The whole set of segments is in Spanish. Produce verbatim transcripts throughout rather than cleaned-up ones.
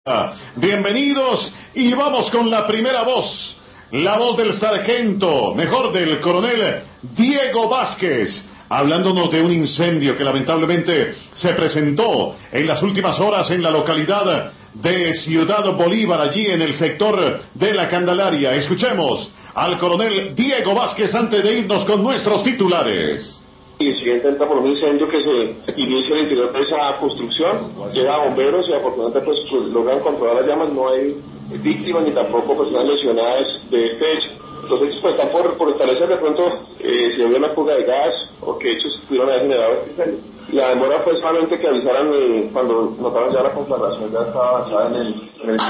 Bienvenidos y vamos con la primera voz, la voz del sargento, mejor del coronel Diego Vázquez, hablándonos de un incendio que lamentablemente se presentó en las últimas horas en la localidad de Ciudad Bolívar, allí en el sector de la Candelaria. Escuchemos al coronel Diego Vázquez antes de irnos con nuestros titulares. Y siguiente entra por un incendio que se inicia al interior de esa construcción, llega a bomberos y afortunadamente pues, pues logran controlar las llamas, no hay víctimas ni tampoco personas lesionadas de este hecho. Entonces pues están por, por establecer de pronto eh, si había una fuga de gas o qué hechos pudieron haber generado este incendio. La demora fue solamente que avisaran eh, cuando notaron ya la conflagración, ya estaba avanzada en el... En el...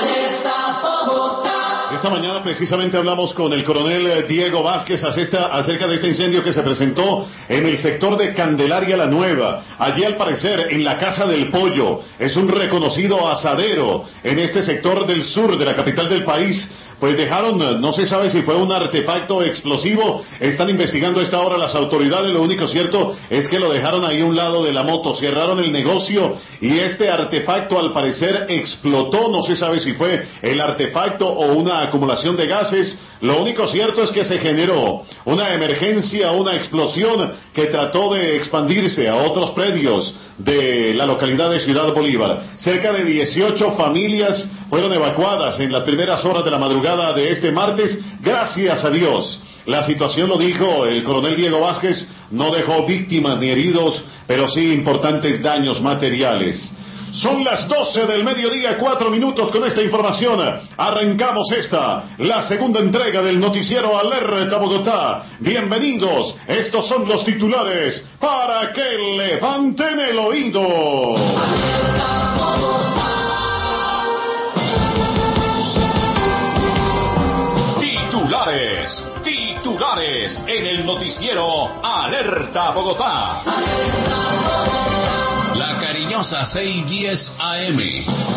Esta mañana precisamente hablamos con el coronel Diego Vázquez acerca de este incendio que se presentó en el sector de Candelaria la Nueva. Allí al parecer en la Casa del Pollo, es un reconocido asadero en este sector del sur de la capital del país. Pues dejaron, no se sabe si fue un artefacto explosivo, están investigando a esta hora las autoridades. Lo único cierto es que lo dejaron ahí a un lado de la moto, cerraron el negocio y este artefacto al parecer explotó. No se sabe si fue el artefacto o una acumulación de gases. Lo único cierto es que se generó una emergencia, una explosión que trató de expandirse a otros predios de la localidad de Ciudad Bolívar. Cerca de dieciocho familias fueron evacuadas en las primeras horas de la madrugada de este martes, gracias a Dios. La situación, lo dijo el coronel Diego Vázquez, no dejó víctimas ni heridos, pero sí importantes daños materiales. Son las doce del mediodía, cuatro minutos con esta información. Arrancamos esta, la segunda entrega del noticiero Alerta Bogotá. Bienvenidos, estos son los titulares para que levanten el oído. Alerta Bogotá. Titulares, titulares en el noticiero Alerta Bogotá. Alerta Bogotá. La cariñosa seiscientos diez A M.